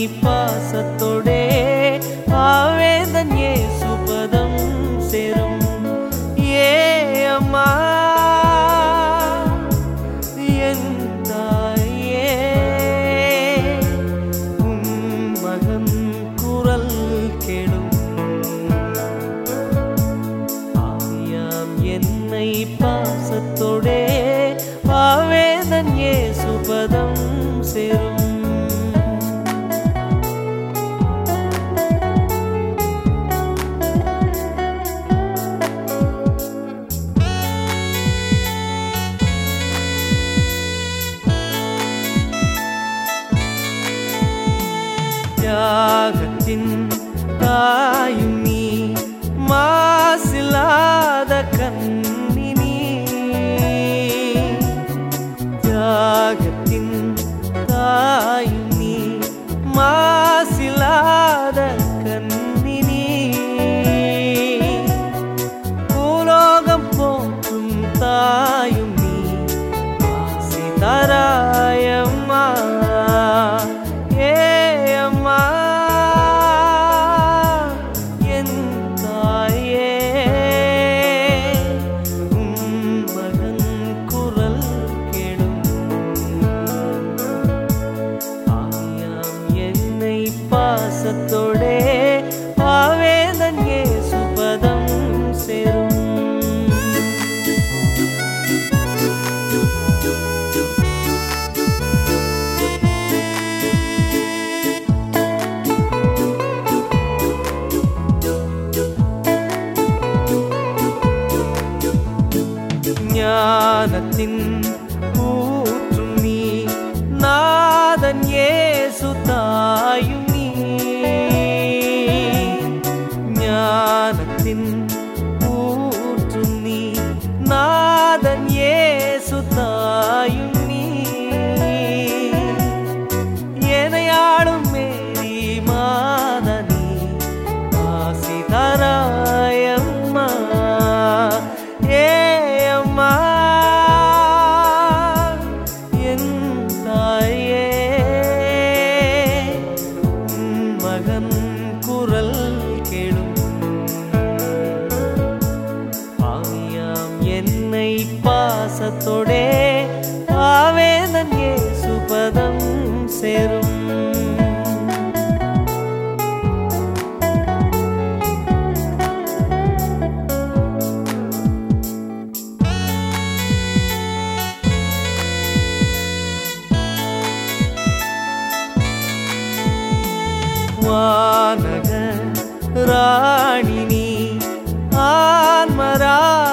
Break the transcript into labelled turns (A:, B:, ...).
A: பாசத்தோடே ஆவேந்தன் இயேசு பதம் சேரும். ஏ அம்மா என் தாயே, உன் மகன் குரல் கேளும். ஆவியாம் என்னை பாசத்தோடே ஆவேந்தன் இயேசு பதம் சேரும். தியாகத்தின் தாயும் நீ, மாசில்லாத கன்னி நீ. தியாகத்தின் தாயும் நீ, மாசில்லாத கன்னி நீ. பூலோகம் போற்றும் தாயும் நீ, ஆசி தராயம்மா. பாசத்தோடே ஆவேந்தன் இயேசு பதம் சேரும். ஞானத்தின் ஊற்றும் நீ, நாதன் இயேசு தாயும். ஞானத்தின் ஊற்றும் நீ, நாதன் இயேசு தாயும் நீ. எனையாளும் மேரி மாதனி, ஆசி தராயம்மா. ஏ அம்மா என் தாயே, மகன் குரல் கேளும். ஆவியாம் என்னை பாசத்தோடே ஆவேந்தன் இயேசு பதம் சேரும். வானக ராணி நீ, ஆன்மரா